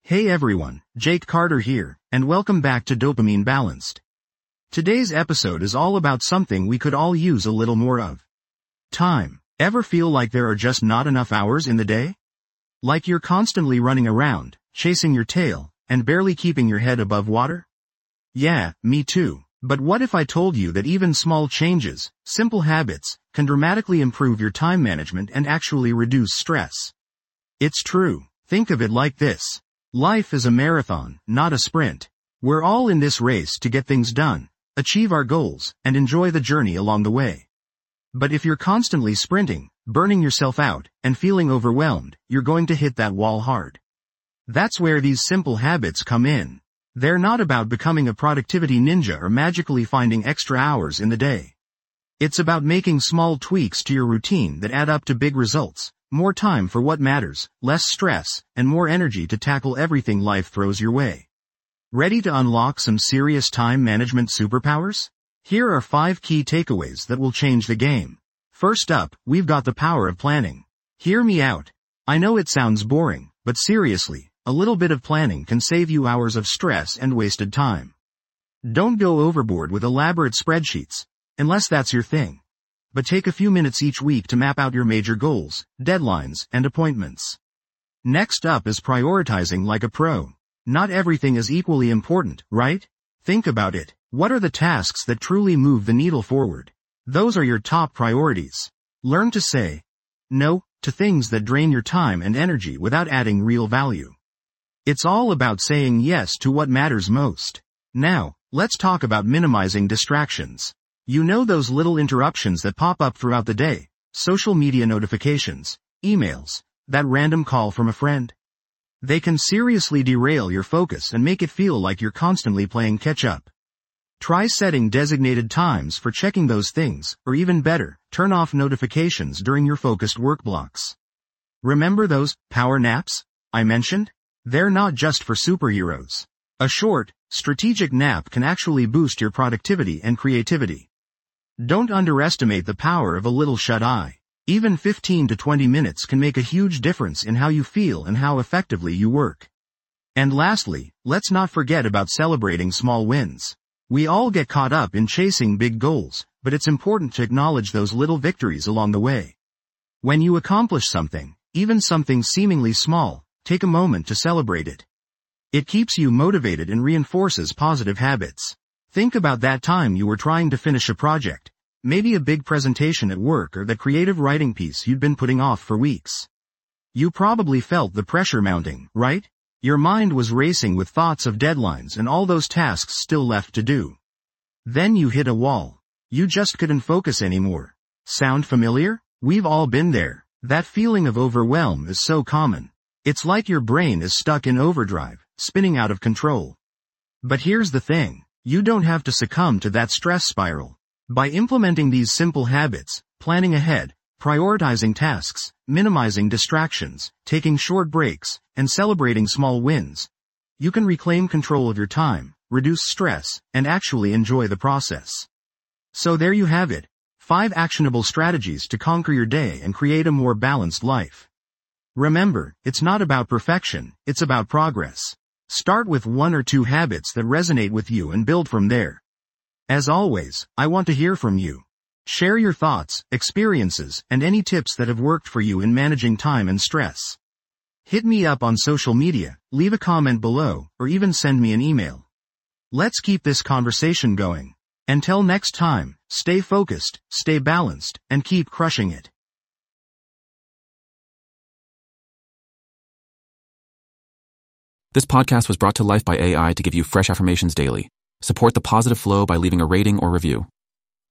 Hey everyone, Jake Carter here, and welcome back to Dopamine Balanced. Today's episode is all about something we could all use a little more of. Time. Ever feel like there are just not enough hours in the day? Like you're constantly running around, chasing your tail, and barely keeping your head above water? Yeah, me too. But what if I told you that even small changes, simple habits, can dramatically improve your time management and actually reduce stress? It's true. Think of it like this. Life is a marathon, not a sprint. We're all in this race to get things done, achieve our goals, and enjoy the journey along the way. But if you're constantly sprinting, burning yourself out, and feeling overwhelmed, you're going to hit that wall hard. That's where these simple habits come in. They're not about becoming a productivity ninja or magically finding extra hours in the day. It's about making small tweaks to your routine that add up to big results. More time for what matters, less stress, and more energy to tackle everything life throws your way. Ready to unlock some serious time management superpowers? Here are 5 key takeaways that will change the game. First up, we've got the power of planning. Hear me out. I know it sounds boring, but seriously, a little bit of planning can save you hours of stress and wasted time. Don't go overboard with elaborate spreadsheets, unless that's your thing. But take a few minutes each week to map out your major goals, deadlines, and appointments. Next up is prioritizing like a pro. Not everything is equally important, right? Think about it. What are the tasks that truly move the needle forward? Those are your top priorities. Learn to say no to things that drain your time and energy without adding real value. It's all about saying yes to what matters most. Now, let's talk about minimizing distractions. You know those little interruptions that pop up throughout the day, social media notifications, emails, that random call from a friend? They can seriously derail your focus and make it feel like you're constantly playing catch-up. Try setting designated times for checking those things, or even better, turn off notifications during your focused work blocks. Remember those power naps I mentioned? They're not just for superheroes. A short, strategic nap can actually boost your productivity and creativity. Don't underestimate the power of a little shut-eye. Even 15 to 20 minutes can make a huge difference in how you feel and how effectively you work. And lastly, let's not forget about celebrating small wins. We all get caught up in chasing big goals, but it's important to acknowledge those little victories along the way. When you accomplish something, even something seemingly small, take a moment to celebrate it. It keeps you motivated and reinforces positive habits. Think about that time you were trying to finish a project, maybe a big presentation at work or that creative writing piece you'd been putting off for weeks. You probably felt the pressure mounting, right? Your mind was racing with thoughts of deadlines and all those tasks still left to do. Then you hit a wall. You just couldn't focus anymore. Sound familiar? We've all been there. That feeling of overwhelm is so common. It's like your brain is stuck in overdrive, spinning out of control. But here's the thing. You don't have to succumb to that stress spiral. By implementing these simple habits, planning ahead, prioritizing tasks, minimizing distractions, taking short breaks, and celebrating small wins, you can reclaim control of your time, reduce stress, and actually enjoy the process. So there you have it. 5 actionable strategies to conquer your day and create a more balanced life. Remember, it's not about perfection, it's about progress. Start with 1 or 2 habits that resonate with you and build from there. As always, I want to hear from you. Share your thoughts, experiences, and any tips that have worked for you in managing time and stress. Hit me up on social media, leave a comment below, or even send me an email. Let's keep this conversation going. Until next time, stay focused, stay balanced, and keep crushing it. This podcast was brought to life by AI to give you fresh affirmations daily. Support the positive flow by leaving a rating or review.